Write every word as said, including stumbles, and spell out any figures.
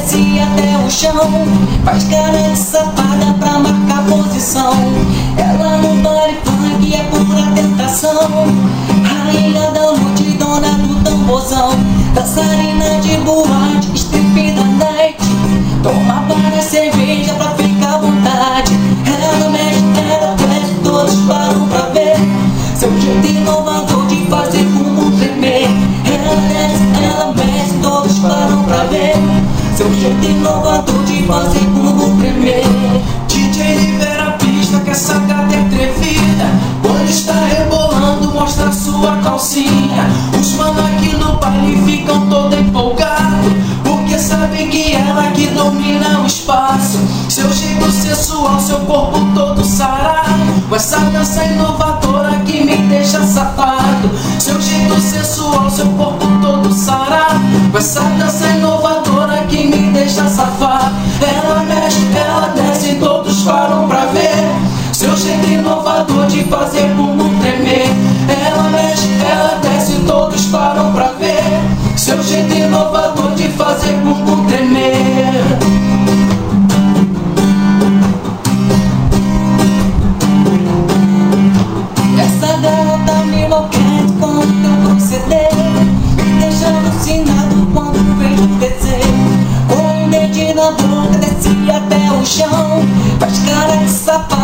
desce até o chão, faz cara de safada pra marcar posição. Ela no baile funk é pura tentação, rainha da noite, dona do tamborzão, dançarina de boate, strip da night, toma para cerveja pra ficar à vontade. Ela mexe, ela mexe, todos param pra ver seu jeito inovador de fazer bumbum tremer. Ela desce, ela mexe, todos param pra ver seu jeito inovador de fazer bumbum tremer. D J libera a pista que essa gata é atrevida, quando está rebolando mostra sua calcinha. Os mano aqui no baile ficam todo empolgados, porque sabem que ela que domina o espaço. Seu jeito sensual, seu corpo todo sarado, com essa dança inovadora que me deixa safado. Seu jeito sensual, seu corpo todo sarado, com essa dança inovadora que me deixa safado. Ela mexe, ela desce, todos param pra ver seu jeito inovador de fazer bumbum tremer. Ela mexe, ela desce, todos param pra ver seu jeito inovador de fazer bumbum tremer. Essa garota me enlouquece com o teu proceder, me deixa alucinado quando vejo descer. Com um dedinho na boca desce até o chão, faz cara de sapato